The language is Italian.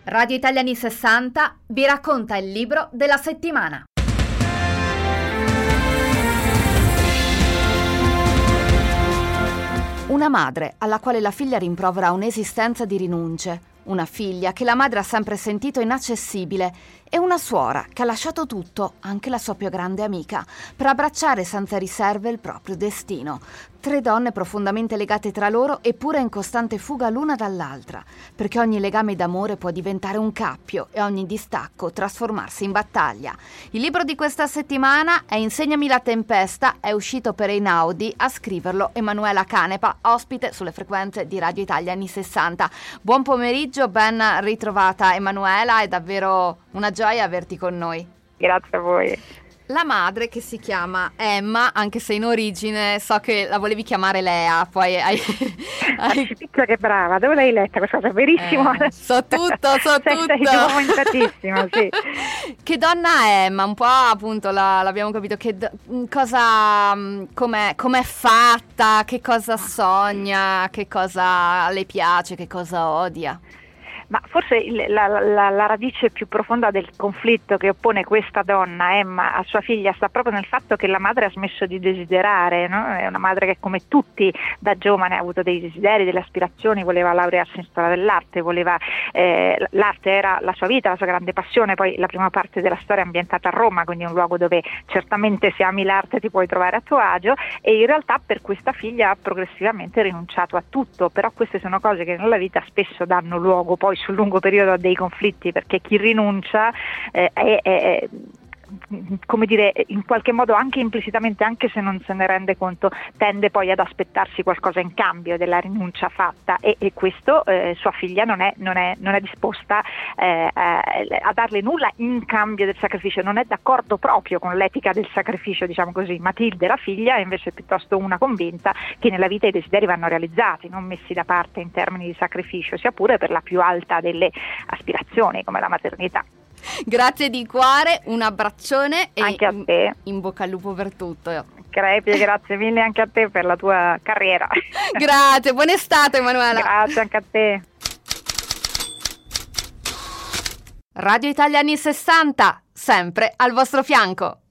Radio Italia anni 60 vi racconta il libro della settimana. Una madre alla quale la figlia rimprovera un'esistenza di rinunce, una figlia che la madre ha sempre sentito inaccessibile e una suora che ha lasciato tutto, anche la sua più grande amica, per abbracciare senza riserve il proprio destino. 3 donne profondamente legate tra loro eppure in costante fuga l'una dall'altra, perché ogni legame d'amore può diventare un cappio e ogni distacco trasformarsi in battaglia. Il libro di questa settimana è Insegnami la tempesta, è uscito per Einaudi, a scriverlo Emanuela Canepa, ospite sulle frequenze di Radio Italia anni 60. Buon pomeriggio, ben ritrovata Emanuela, è davvero una gioia averti con noi. Grazie a voi. La madre, che si chiama Emma, anche se in origine so che la volevi chiamare Lea, poi hai... Piccola, che brava, dove l'hai letta questa cosa? Verissimo. So tutto. Sei documentatissimo, sì. Che donna è Emma? Un po' appunto l'abbiamo capito, cosa, com'è fatta, che cosa sogna, che cosa le piace, che cosa odia. Ma forse la radice più profonda del conflitto che oppone questa donna, Emma, a sua figlia, sta proprio nel fatto che la madre ha smesso di desiderare, no? È una madre che, come tutti, da giovane ha avuto dei desideri, delle aspirazioni, voleva laurearsi in storia dell'arte, l'arte era la sua vita, la sua grande passione. Poi la prima parte della storia è ambientata a Roma, quindi un luogo dove certamente, se ami l'arte, ti puoi trovare a tuo agio, e in realtà per questa figlia ha progressivamente rinunciato a tutto. Però queste sono cose che nella vita spesso danno luogo poi sul lungo periodo a dei conflitti, perché chi rinuncia è come dire, in qualche modo, anche implicitamente, anche se non se ne rende conto, tende poi ad aspettarsi qualcosa in cambio della rinuncia fatta, e questo sua figlia non è disposta a darle nulla in cambio del sacrificio, non è d'accordo proprio con l'etica del sacrificio, diciamo così. Matilde, la figlia, è invece piuttosto una convinta che nella vita i desideri vanno realizzati, non messi da parte in termini di sacrificio, sia pure per la più alta delle aspirazioni come la maternità. Grazie di cuore, un abbraccione e anche a te. In bocca al lupo per tutto. Crepi, grazie mille anche a te per la tua carriera. Grazie, buona estate Emanuela. Grazie anche a te. Radio Italia anni 60, sempre al vostro fianco.